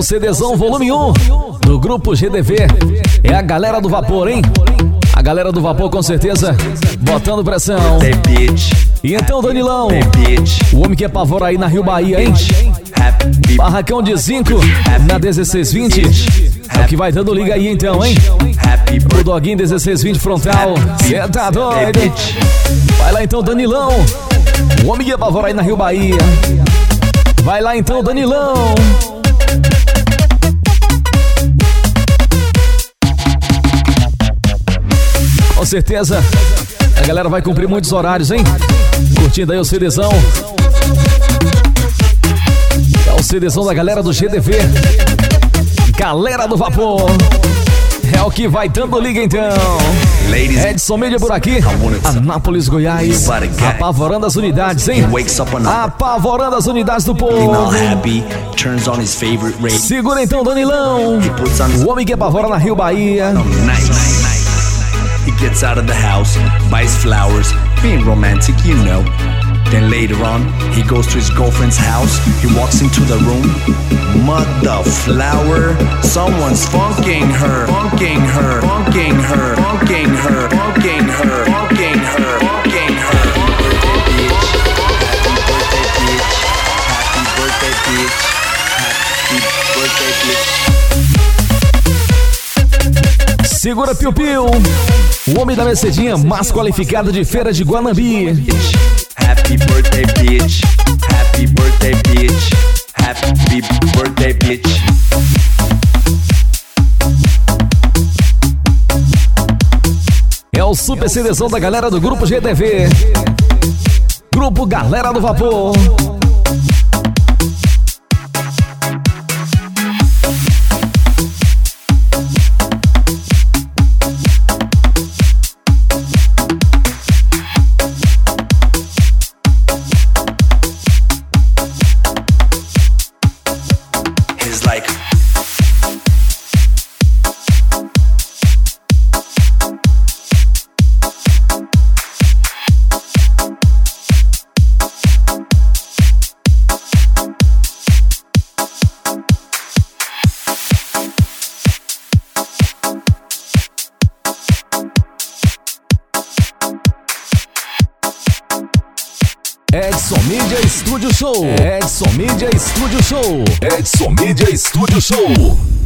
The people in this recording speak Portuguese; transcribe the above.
o CDzão volume 1 do grupo GDV. É a galera do vapor, hein? A galera do vapor com certeza botando pressão. E então, Danilão, o homem que apavora aí na Rio Bahia, hein? Barracão de Zinco na 1620. É o que vai dando liga aí então, hein? O Doguinho 1620 frontal. Cê tá doido? Vai lá então, Danilão, o homem que apavora aí na Rio Bahia. Vai lá então, Danilão. Com certeza a galera vai cumprir muitos horários, hein? Curtindo aí o CDzão. É o CDzão da galera do GDV. Galera do vapor. É o que vai dando liga então. Edson Mídia por aqui, Anápolis, Goiás. Apavorando as unidades, hein? Apavorando as unidades do povo. Segura então, Danilão, o homem que apavora na Rio Bahia. He gets out of the house, buys flowers, being romantic, you know. Then later on, he goes to his girlfriend's house. He walks into the room. Mother flower, someone's funking her, funking her, funking her, funking her, funking her, funking her, funking her. Happy birthday, bitch. Happy birthday, bitch. Happy birthday, bitch. Segura, Piu Piu, o homem da Mercedinha mais qualificado de Feira de Guanambi. Happy birthday, bitch. Happy birthday, bitch. Happy birthday, bitch. É o super CDzão da galera do grupo GDV. Grupo Galera do Vapor. Edson Mídia Studio Show. Edson Mídia Studio Show. Edson Mídia Studio Show.